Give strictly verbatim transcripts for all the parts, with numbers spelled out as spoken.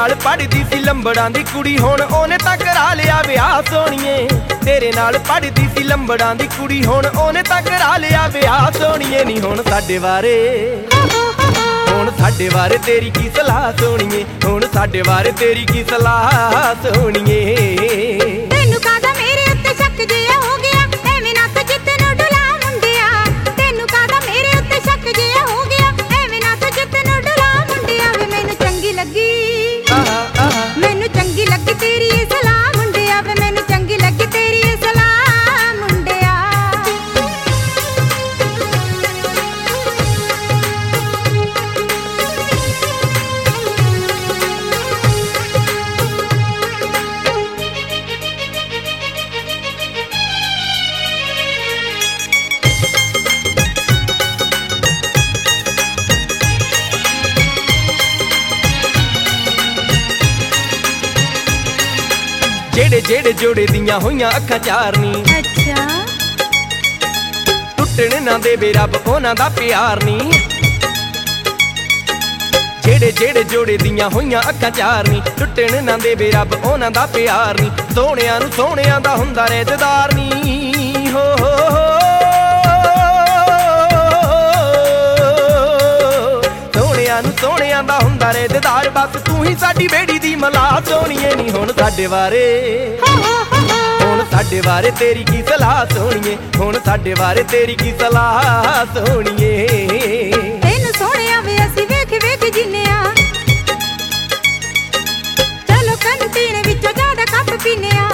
नाल पढ़दी सी लंबड़ां दी कुड़ी हुण ओने तां करा लिया विआह सोहणीए। तेरे नाल पढ़दी सी लंबड़ां दी कुड़ी हुण ओने तां करा लिया विआह सोहणीए। नी हुण साडे बारे हुण साडे बारे तेरी की सलाह सोहणीए। हुण साडे बारे तेरी की सलाह सोहणीए। तैनू कादा मेरे उत्ते शक जिहा हो गया, एवें ना तो जित नूं डुला मुंडिया। तैनू कादा मेरे उत्ते शक जिहा हो गया, एवें ना तो जित नूं डुला मुंडिया। वे मैनू चंगी लगी मैनू चंगी लगी तेरी ये सलाह मुंडिया। वे मैनू चंगी लगी तेरी ये सलाह मुंडिया। जेड़े जेड़े जोड़े दियां होइयां अखां चारनी, अच्छा टुटण ना देवे रब उन्हां दा प्यार नी। जेड़े जेड़े जोड़े दियां होइयां अखां चारनी, टुटण ना देवे रब उन्हां दा प्यार नी। सोहणियां नूं सोहणियां दा हुंदा रिश्तेदार नी। हो हो सोहणियां नूं सोहणियां दा हुंदा रिश्तेदार। बस तू ही साडी बेड़ी दी मला सोहणीए। नी हुण साडे बारे हुण साडे बारे तेरी की सलाह सोहणीए। हुण साडे बारे तेरी की सलाह सोहणीए। तैनू सोहणिया वे असीं वेख वेख जीने आ। चलो कंटीन विचों ज्यादा कप पीने आ।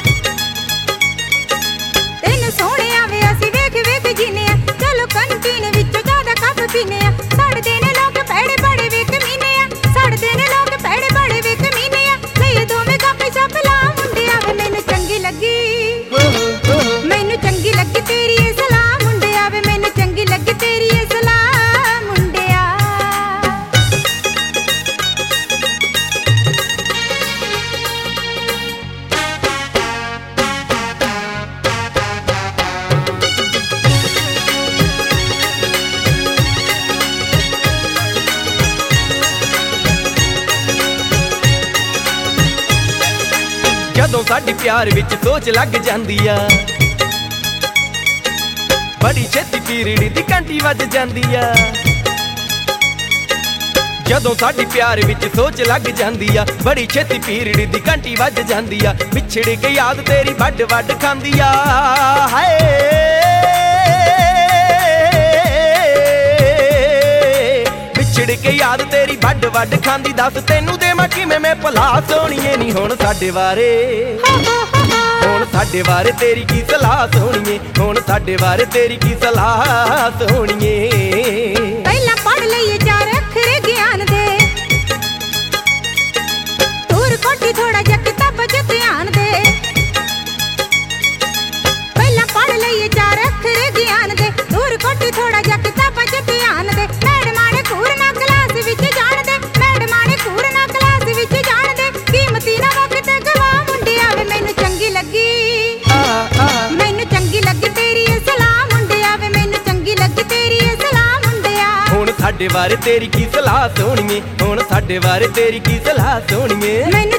तैनू सोहणिया वे असीं वेख वेख जीने आ। चलो कंटीन विचों ज्यादा कप पीने आ। सड़दे ने लोग पैड़े बड़े वे कमीने आ। सड़दे ने लोग पैड़े बड़े वे कमीने आ। लईए दोवें गप शप ला मुंडिया। वे मैनू चंगी लगी मैनू चंगी लगी तेरी ये सलाह मुंडिया। वे मैनू चंगी लगी तेरी ये सलाह मुंडिया। जदों साडी प्यार विच सोच लग जांदी आ, बड़ी छेती पीरड़ी दी घंटी वज जांदी आ। जदों साडी प्यार विच सोच लग जांदी आ, बड़ी छेती पीरड़ी दी घंटी वज जांदी आ। विछड़ के याद तेरी वड वड खांदी आ। हाय विछड़ के याद तेरी वड वड खांदी। दस तैनू देवां किवें मैं भला सोहणीए। नी हुण साडे बारे हुण साडे बारे तेरी की सलाह सोहणीए। हुण साडे बारे तेरी की सलाह सोहणीए। पहला पढ़ लईए चार अखर ज्ञान दे, दूर कोठी थोड़ा जा किताब च ध्यान दे। पहला पढ़ लईए चार अखर ज्ञान दे, दूर कोठी थोड़ा जा किताब च ध्यान दे। मैडमां ने खूर ना क्लास विच जाण दे। मैडमां ने खूर ना क्लास विच जाण दे। कीमती ना वक्त गवा मुंडिया। वे मैनू चंगी लगी मैनू चंगी लगी तेरी ये सलाह मुंडिया। वे मैनू चंगी लगी तेरी ये सलाह मुंडिया। हुण साडे बारे तेरी की सलाह सोहणीए। हुण साडे बारे तेरी की सलाह सोहणीए। मैनू